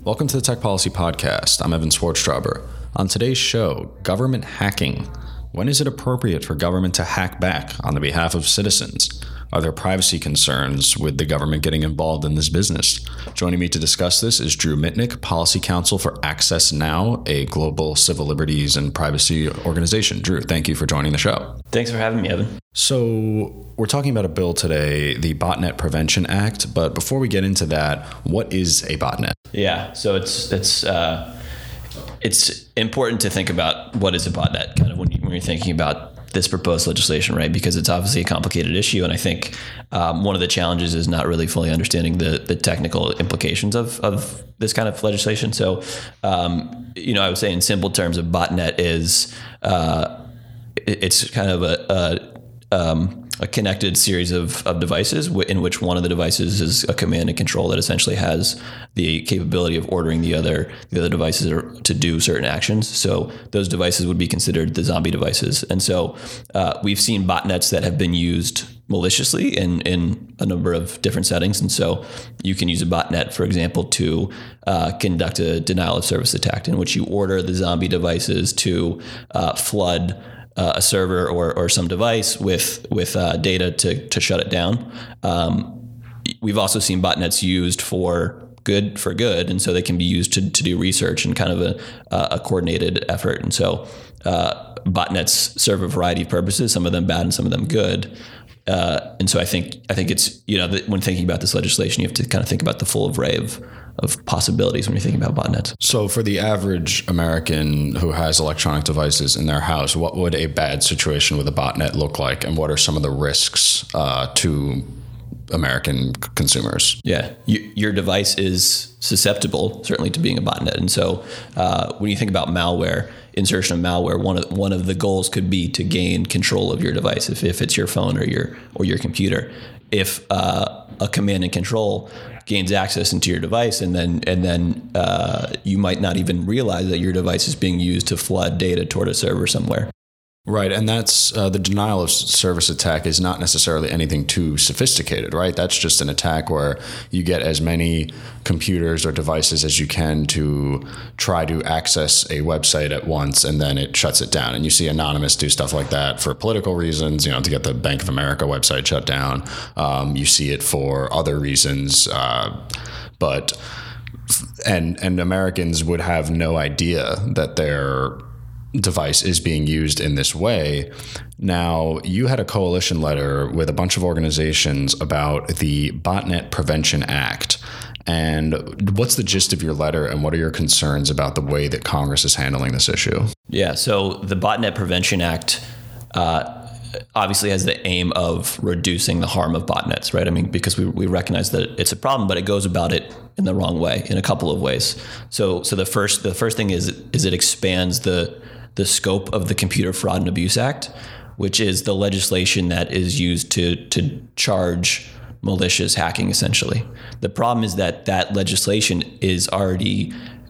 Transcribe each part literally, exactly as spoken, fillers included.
Welcome to the Tech Policy Podcast. I'm Evan Swartztrauber. On today's show, government hacking. When is it appropriate for government to hack back on the behalf of citizens? Are there privacy concerns with the government getting involved in this business? Joining me to discuss this is Drew Mitnick, Policy Counsel for Access Now, a global civil liberties and privacy organization. Drew, thank you for joining the show. Thanks for having me, Evan. So we're talking about a bill today, the Botnet Prevention Act. But before we get into that, what is a botnet? Yeah, so it's it's uh, it's important to think about what is a botnet, kind of when, you, when you're thinking about this proposed legislation, right? Because it's obviously a complicated issue, and I think um, one of the challenges is not really fully understanding the the technical implications of of this kind of legislation. So, um, you know, I would say in simple terms, a botnet is uh, it's kind of a, a um, a connected series of, of devices w- in which one of the devices is a command and control that essentially has the capability of ordering the other the other devices to do certain actions. So those devices would be considered the zombie devices. And so uh, we've seen botnets that have been used maliciously in, in a number of different settings. And so you can use a botnet, for example, to uh, conduct a denial of service attack in which you order the zombie devices to uh, flood Uh, a server or or some device with with uh, data to to shut it down. Um, we've also seen botnets used for good for good, and so they can be used to to do research and kind of a a coordinated effort. And so uh, botnets serve a variety of purposes, some of them bad and some of them good. Uh, and so I think I think it's you know that when thinking about this legislation, you have to kind of think about the full array of of possibilities when you're thinking about botnets. So for the average American who has electronic devices in their house, what would a bad situation with a botnet look like? And what are some of the risks uh, to American consumers? Yeah, you, your device is susceptible, certainly, to being a botnet. And so uh, when you think about malware, insertion of malware, one of one of the goals could be to gain control of your device, if, if it's your phone or your or your computer. If uh, a command and control gains access into your device, and then and then uh, you might not even realize that your device is being used to flood data toward a server somewhere. Right, and that's uh, the denial of service attack is not necessarily anything too sophisticated, right? That's just an attack where you get as many computers or devices as you can to try to access a website at once, and then it shuts it down. And you see Anonymous do stuff like that for political reasons, you know, to get the Bank of America website shut down. Um, you see it for other reasons, uh, but and and Americans would have no idea that they're device is being used in this way. Now, you had a coalition letter with a bunch of organizations about the Botnet Prevention Act. And what's the gist of your letter, and what are your concerns about the way that Congress is handling this issue? Yeah, so the Botnet Prevention Act uh, obviously has the aim of reducing the harm of botnets, right? I mean, because we, we recognize that it's a problem, but it goes about it in the wrong way, in a couple of ways. So so the first the first thing is is it expands the the scope of the Computer Fraud and Abuse Act, which is the legislation that is used to to charge malicious hacking, essentially. The problem is that that legislation is already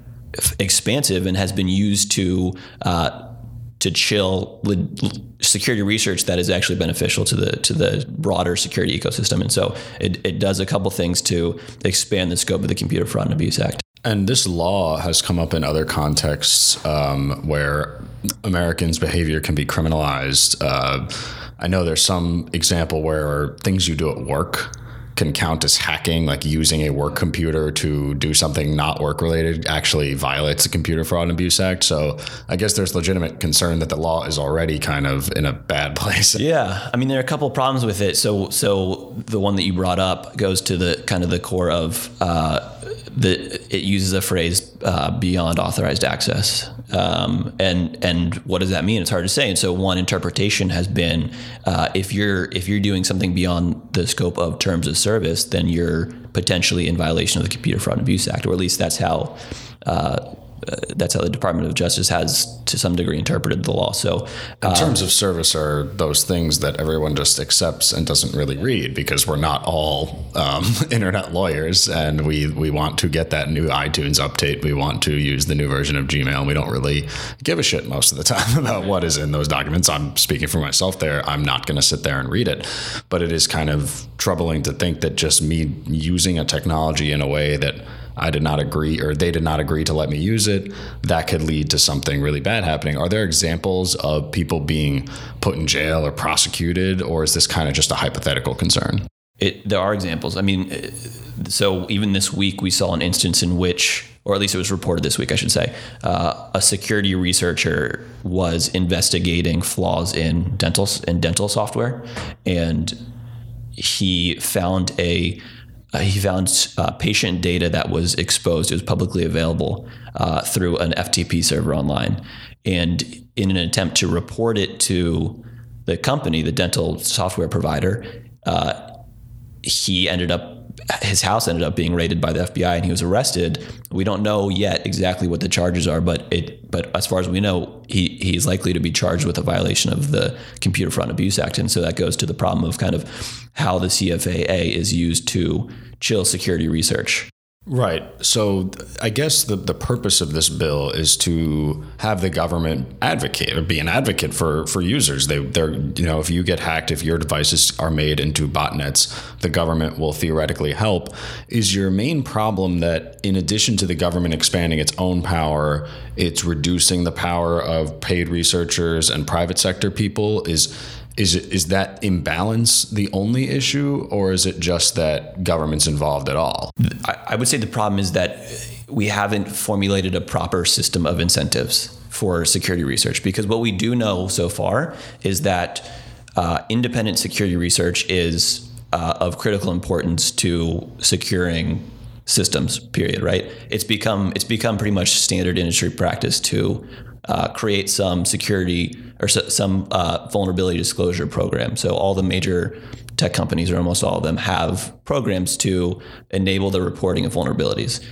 f- expansive and has been used to uh, to chill le- security research that is actually beneficial to the to the broader security ecosystem. And so it, it does a couple things to expand the scope of the Computer Fraud and Abuse Act. And this law has come up in other contexts um, where Americans' behavior can be criminalized. Uh, I know there's some example where things you do at work can count as hacking, like using a work computer to do something not work related actually violates the Computer Fraud and Abuse Act. So I guess there's legitimate concern that the law is already kind of in a bad place. Yeah. I mean, there are a couple of problems with it. So so the one that you brought up goes to the kind of the core of uh, the it uses a phrase uh, beyond authorized access. Um, and and what does that mean? It's hard to say. And so one interpretation has been uh, if you're if you're doing something beyond the scope of terms of service, then you're potentially in violation of the Computer Fraud and Abuse Act, or at least that's how uh, uh, that's how the Department of Justice has, to some degree, interpreted the law. So, in um, terms of service are those things that everyone just accepts and doesn't really read, because we're not all um, internet lawyers, and we we want to get that new iTunes update. We want to use the new version of Gmail. We don't really give a shit most of the time about what is in those documents. I'm speaking for myself there. I'm not going to sit there and read it, but it is kind of troubling to think that just me using a technology in a way that I did not agree, or they did not agree to let me use it, that could lead to something really bad happening. Are there examples of people being put in jail or prosecuted, or is this kind of just a hypothetical concern? It, there are examples. I mean, so even this week we saw an instance in which, or at least it was reported this week, I should say, uh, a security researcher was investigating flaws in dental in dental software, and he found a uh, he found uh, patient data that was exposed. It was publicly available uh, through an F T P server online, and in an attempt to report it to the company, the dental software provider, uh, he ended up, his house ended up being raided by the F B I, and he was arrested. We don't know yet exactly what the charges are, but it, but as far as we know, he he's likely to be charged with a violation of the Computer Fraud and Abuse Act. And so that goes to the problem of kind of how the C F A A is used to chill security research. Right. So I guess the, the purpose of this bill is to have the government advocate or be an advocate for, for users. They, they're, you know, if you get hacked, if your devices are made into botnets, the government will theoretically help. Is your main problem that in addition to the government expanding its own power, it's reducing the power of paid researchers and private sector people? Is Is it, is that imbalance the only issue, or is it just that government's involved at all? I, I would say the problem is that we haven't formulated a proper system of incentives for security research, because what we do know so far is that uh, independent security research is uh, of critical importance to securing systems, period, right? It's become it's become pretty much standard industry practice to uh, create some security or so, some uh, vulnerability disclosure program. So all the major tech companies, or almost all of them, have programs to enable the reporting of vulnerabilities.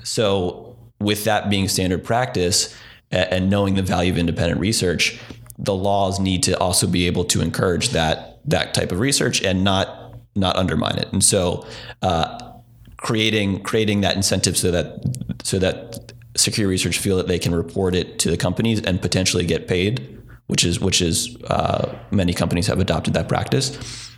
So with that being standard practice and knowing the value of independent research, the laws need to also be able to encourage that that type of research and not not undermine it. And so uh, creating creating that incentive so that so that security research feel that they can report it to the companies and potentially get paid, which is which is uh, many companies have adopted that practice.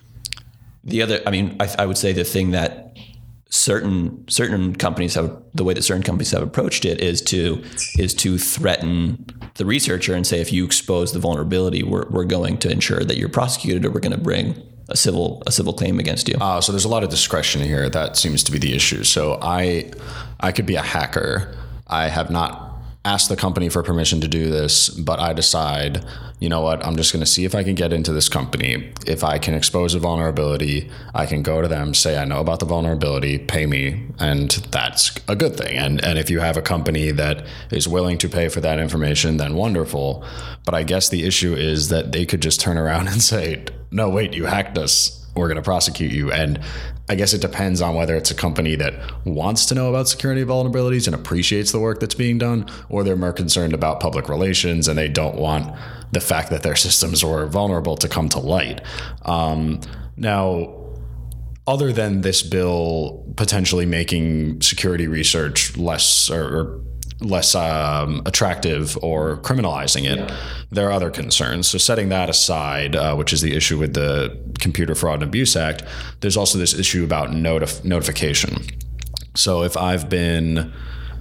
The other, I mean, I, I would say the thing that certain certain companies have, the way that certain companies have approached it is to is to threaten the researcher and say, if you expose the vulnerability, we're we're going to ensure that you're prosecuted, or we're going to bring a civil a civil claim against you. Uh, so there's a lot of discretion here. That seems to be the issue. So I I could be a hacker. I have not asked the company for permission to do this, but I decide, you know what, I'm just going to see if I can get into this company. If I can expose a vulnerability, I can go to them, say I know about the vulnerability, pay me, and that's a good thing. And and if you have a company that is willing to pay for that information, then wonderful. But I guess the issue is that they could just turn around and say, no, wait, you hacked us, we're going to prosecute you. And I guess it depends on whether it's a company that wants to know about security vulnerabilities and appreciates the work that's being done, or they're more concerned about public relations and they don't want the fact that their systems were vulnerable to come to light. Um, now, other than this bill potentially making security research less or, or less um, attractive or criminalizing it, yeah, there are other concerns. So setting that aside, uh, which is the issue with the Computer Fraud and Abuse Act, there's also this issue about notif- notification. So if I've been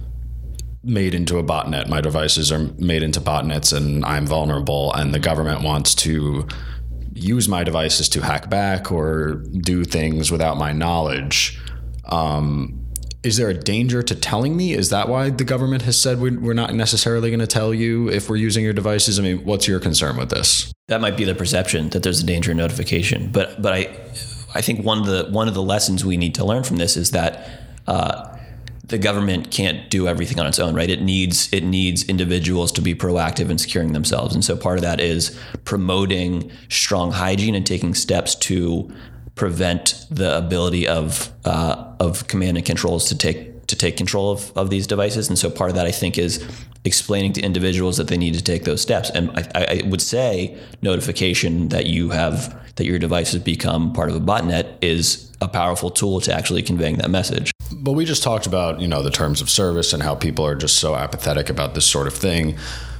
made into a botnet, my devices are made into botnets and I'm vulnerable, and the government wants to use my devices to hack back or do things without my knowledge, um, is there a danger to telling me? Is that why the government has said we're not necessarily going to tell you if we're using your devices? I mean, what's your concern with this? That might be the perception, that there's a danger in notification. But but I I think one of the one of the lessons we need to learn from this is that uh, the government can't do everything on its own, right? It needs it needs individuals to be proactive in securing themselves. And so part of that is promoting strong hygiene and taking steps to prevent the ability of uh, of command and controls to take to take control of, of these devices. And so part of that, I think, is explaining to individuals that they need to take those steps. And I, I would say notification that you have that your device has become part of a botnet is a powerful tool to actually conveying that message. But we just talked about, you know, the terms of service and how people are just so apathetic about this sort of thing.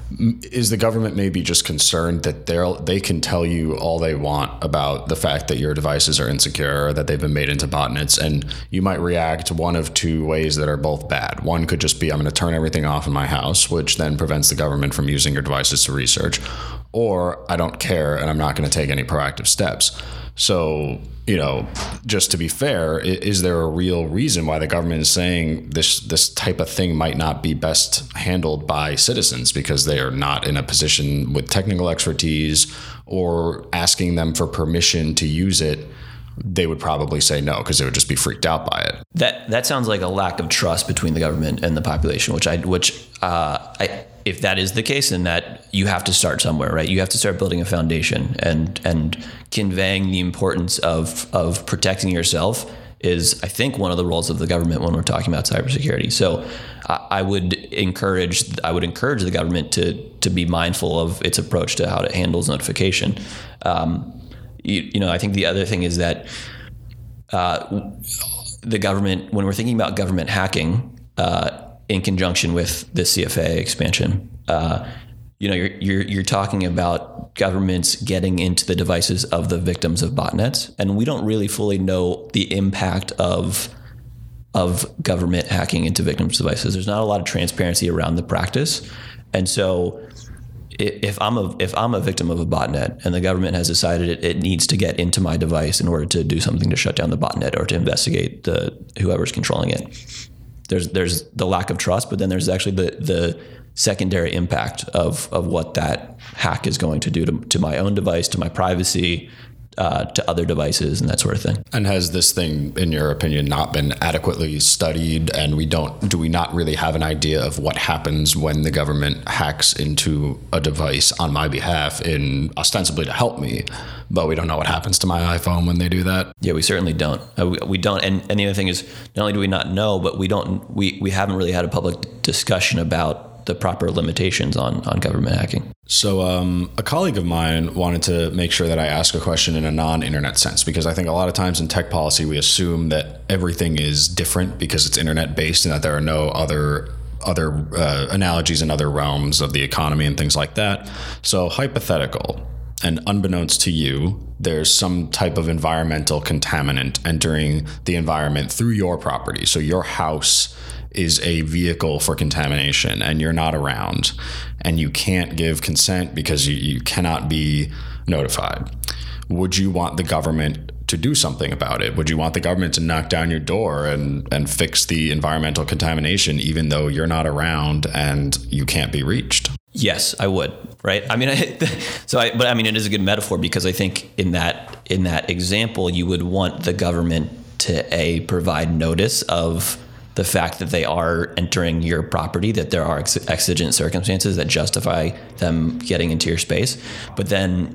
Is the government maybe just concerned that they're they can tell you all they want about the fact that your devices are insecure, or that they've been made into botnets, and you might react one of two ways that are both bad? One could just be, I'm going to turn everything off in my house, which then prevents the government from using your devices to research, or I don't care and I'm not going to take any proactive steps. So, you know, just to be fair, is there a real reason why the government is saying this this type of thing might not be best handled by citizens because they are not in a position with technical expertise, or asking them for permission to use it? They would probably say no, because they would just be freaked out by it. That that sounds like a lack of trust between the government and the population, which I which uh, I. If that is the case, then that you have to start somewhere, right? You have to start building a foundation, and and conveying the importance of of protecting yourself is, I think, one of the roles of the government when we're talking about cybersecurity. So I, I would encourage I would encourage the government to to be mindful of its approach to how it handles notification. Um, you, you know, I think the other thing is that uh, the government, when we're thinking about government hacking, uh, in conjunction with the C F A expansion, uh, you know, you're, you're you're talking about governments getting into the devices of the victims of botnets, and we don't really fully know the impact of of government hacking into victims' devices. There's not a lot of transparency around the practice, and so if I'm a if I'm a victim of a botnet and the government has decided it, it needs to get into my device in order to do something to shut down the botnet or to investigate the whoever's controlling it. There's there's the lack of trust, but then there's actually the the secondary impact of of what that hack is going to do to, to my own device, to my privacy, uh, to other devices, and that sort of thing. And has this thing, in your opinion, not been adequately studied? And we don't do we not really have an idea of what happens when the government hacks into a device on my behalf, in ostensibly to help me, but we don't know what happens to my iPhone when they do that? Yeah, we certainly don't. Uh, we, we don't. And, and the other thing is, not only do we not know, but we don't. We, we haven't really had a public discussion about the proper limitations on, on government hacking. So um, a colleague of mine wanted to make sure that I ask a question in a non-internet sense, because I think a lot of times in tech policy, we assume that everything is different because it's internet based and that there are no other other uh, analogies in other realms of the economy and things like that. So hypothetical, and unbeknownst to you, there's some type of environmental contaminant entering the environment through your property. So your house is a vehicle for contamination and you're not around, and you can't give consent because you, you cannot be notified. Would you want the government to do something about it? Would you want the government to knock down your door and, and fix the environmental contamination even though you're not around and you can't be reached? Yes, I would. Right. I mean, I, so I, but I mean, it is a good metaphor, because I think in that in that example, you would want the government to a provide notice of the fact that they are entering your property, that there are ex- exigent circumstances that justify them getting into your space. But then,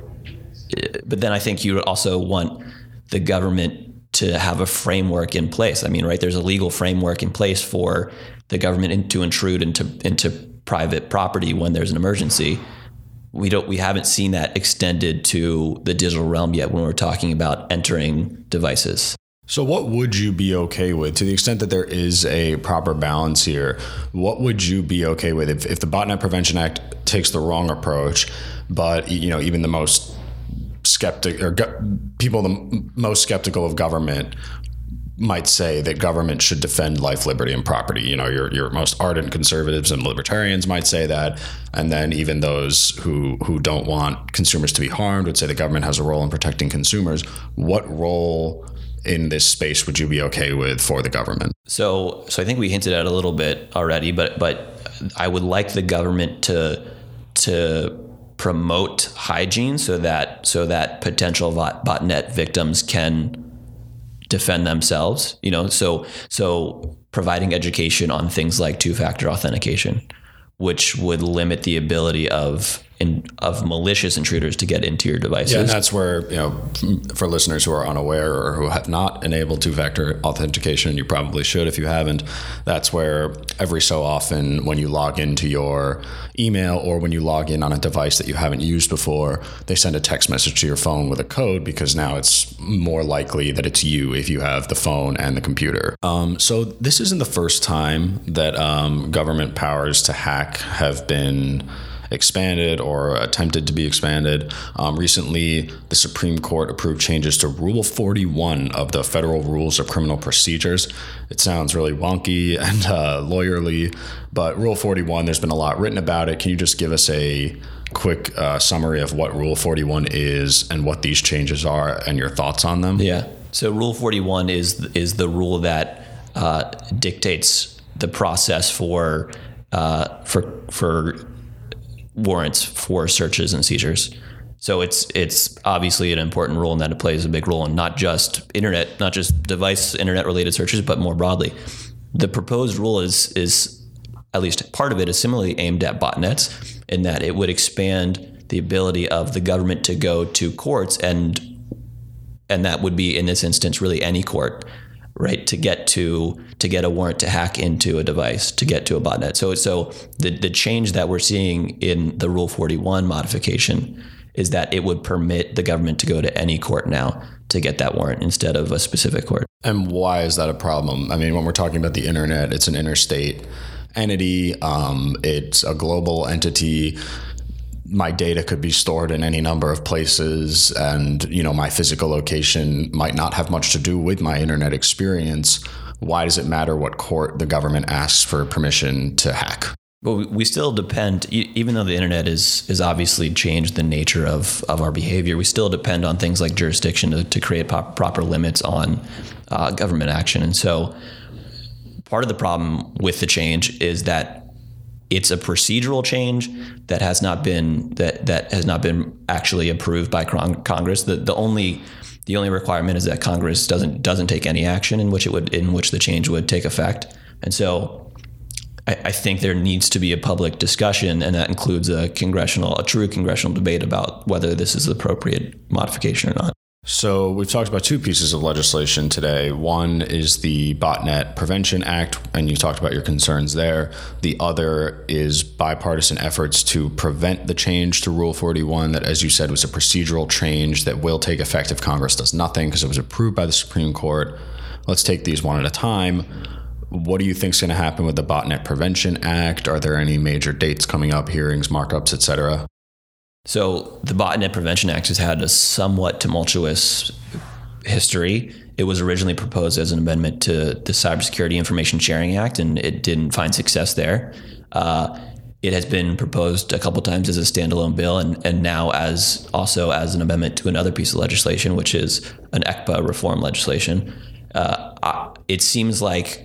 but then I think you would also want the government to have a framework in place. I mean, right, there's a legal framework in place for the government in, to intrude into into private property when there's an emergency. We don't, we haven't seen that extended to the digital realm yet when we're talking about entering devices. So what would you be okay with, to the extent that there is a proper balance here? What would you be okay with if, if the Botnet Prevention Act takes the wrong approach, but you know, even the most skeptic or go, people the most skeptical of government might say that government should defend life, liberty, and property? You know, your your most ardent conservatives and libertarians might say that, and then even those who who don't want consumers to be harmed would say the government has a role in protecting consumers. What role in this space would you be okay with for the government? So, so I think we hinted at a little bit already, but but I would like the government to to promote hygiene so that so that potential bot, botnet victims can defend themselves. You know, so so providing education on things like two-factor authentication, which would limit the ability of in, of malicious intruders to get into your devices. Yeah, and that's where, you know, for listeners who are unaware or who have not enabled two-factor authentication, you probably should if you haven't, that's where every so often when you log into your email or when you log in on a device that you haven't used before, they send a text message to your phone with a code because now it's more likely that it's you if you have the phone and the computer. Um, so this isn't the first time that um, government powers to hack have been expanded or attempted to be expanded. Um, recently, the Supreme Court approved changes to Rule forty-one of the Federal Rules of Criminal Procedures. It sounds really wonky and uh, lawyerly, but Rule forty-one, there's been a lot written about it. Can you just give us a quick uh, summary of what Rule forty-one is and what these changes are and your thoughts on them? Yeah. So Rule forty-one is is the rule that uh, dictates the process for uh, for for warrants for searches and seizures. So it's it's obviously an important role in that it plays a big role in not just internet, not just device internet related searches, but more broadly. The proposed rule is is at least part of it is similarly aimed at botnets in that it would expand the ability of the government to go to courts and and that would be in this instance really any court, right, to get to to get a warrant to hack into a device, to get to a botnet. So so the the change that we're seeing in the Rule forty-one modification is that it would permit the government to go to any court now to get that warrant instead of a specific court. And why is that a problem? I mean, when we're talking about the internet, it's an interstate entity. Um, it's a global entity. My data could be stored in any number of places, and you know my physical location might not have much to do with my internet experience. Why does it matter what court the government asks for permission to hack? Well, we still depend, even though the internet is is obviously changed the nature of, of our behavior, we still depend on things like jurisdiction to, to create pop, proper limits on uh, government action. And so part of the problem with the change is that it's a procedural change that has not been that that has not been actually approved by Congress. The the only the only requirement is that Congress doesn't doesn't take any action in which it would in which the change would take effect. And so I, I think there needs to be a public discussion, and that includes a congressional a true congressional debate about whether this is the appropriate modification or not. So we've talked about two pieces of legislation today. One is the Botnet Prevention Act, and you talked about your concerns there. The other is bipartisan efforts to prevent the change to Rule forty-one that, as you said, was a procedural change that will take effect if Congress does nothing because it was approved by the Supreme Court. Let's take these one at a time. What do you think is going to happen with the Botnet Prevention Act? Are there any major dates coming up, hearings, markups, et cetera? So the Botnet Prevention Act has had a somewhat tumultuous history. It was originally proposed as an amendment to the Cybersecurity Information Sharing Act, and it didn't find success there. Uh, it has been proposed a couple times as a standalone bill, and, and now as also as an amendment to another piece of legislation, which is an E C P A reform legislation. Uh, it seems like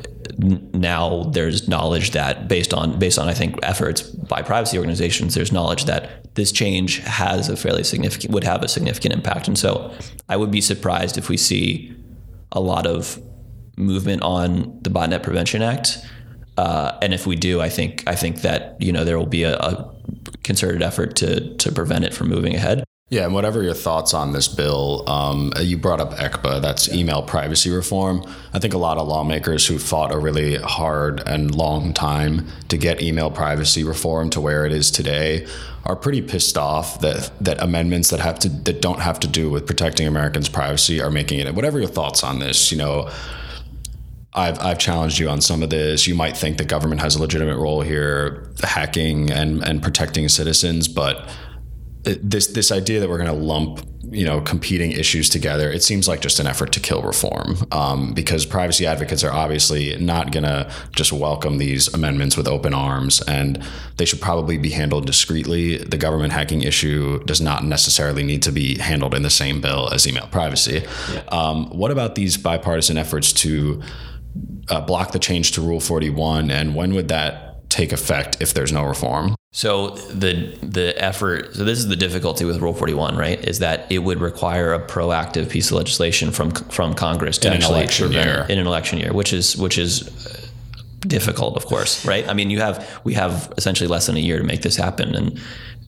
now there's knowledge that based on based on I think efforts by privacy organizations, there's knowledge that this change has a fairly significant would have a significant impact. And so I would be surprised if we see a lot of movement on the Botnet Prevention Act. Uh, and if we do, I think I think that you know there will be a, a concerted effort to to prevent it from moving ahead. Yeah, and whatever your thoughts on this bill, um, you brought up E C P A, that's email privacy reform. I think a lot of lawmakers who fought a really hard and long time to get email privacy reform to where it is today are pretty pissed off that that amendments that have to that don't have to do with protecting Americans' privacy are making it. Whatever your thoughts on this, you know, I've I've challenged you on some of this. You might think the government has a legitimate role here, hacking and and protecting citizens, but this this idea that we're going to lump, you know, competing issues together, it seems like just an effort to kill reform, um, because privacy advocates are obviously not going to just welcome these amendments with open arms, and they should probably be handled discreetly. The government hacking issue does not necessarily need to be handled in the same bill as email privacy. Yeah. Um, what about these bipartisan efforts to uh, block the change to Rule forty-one, and when would that take effect if there's no reform? So the the effort, so this is the difficulty with Rule forty-one, right? Is that it would require a proactive piece of legislation from from Congress to in actually an election year. in an election year, which is which is difficult, of course, right? I mean, you have we have essentially less than a year to make this happen, and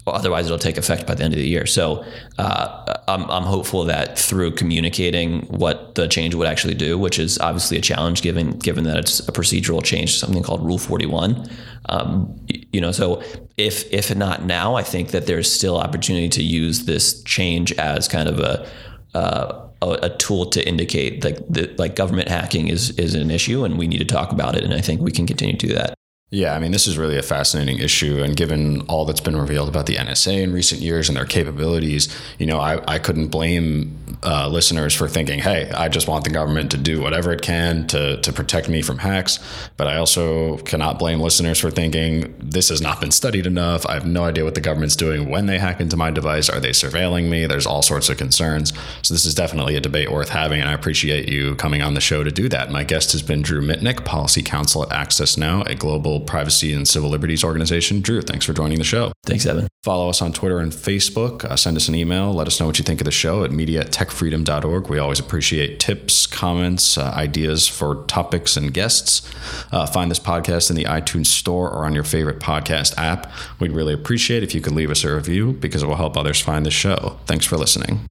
otherwise it'll take effect by the end of the year. So uh, I'm, I'm hopeful that through communicating what the change would actually do, which is obviously a challenge given given that it's a procedural change to something called Rule forty-one. Um, you know, so if if not now, I think that there's still opportunity to use this change as kind of a uh, a, a tool to indicate like that like government hacking is is an issue and we need to talk about it. And I think we can continue to do that. Yeah, I mean, this is really a fascinating issue. And given all that's been revealed about the N S A in recent years and their capabilities, you know, I, I couldn't blame uh, listeners for thinking, hey, I just want the government to do whatever it can to, to protect me from hacks. But I also cannot blame listeners for thinking this has not been studied enough. I have no idea what the government's doing when they hack into my device. Are they surveilling me? There's all sorts of concerns. So this is definitely a debate worth having. And I appreciate you coming on the show to do that. My guest has been Drew Mitnick, Policy Counsel at Access Now, a global privacy and civil liberties organization. Drew, thanks for joining the show. Thanks, Evan. Follow us on Twitter and Facebook. Uh, send us an email. Let us know what you think of the show at media at tech freedom dot org. We always appreciate tips, comments, uh, ideas for topics and guests. Uh, find this podcast in the iTunes store or on your favorite podcast app. We'd really appreciate if you could leave us a review because it will help others find the show. Thanks for listening.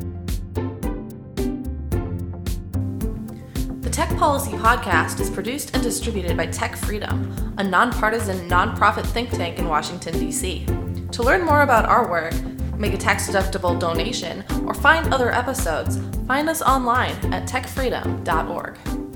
The Tech Policy Podcast is produced and distributed by Tech Freedom, a nonpartisan, nonprofit think tank in Washington, D C. To learn more about our work, make a tax-deductible donation, or find other episodes, find us online at tech freedom dot org.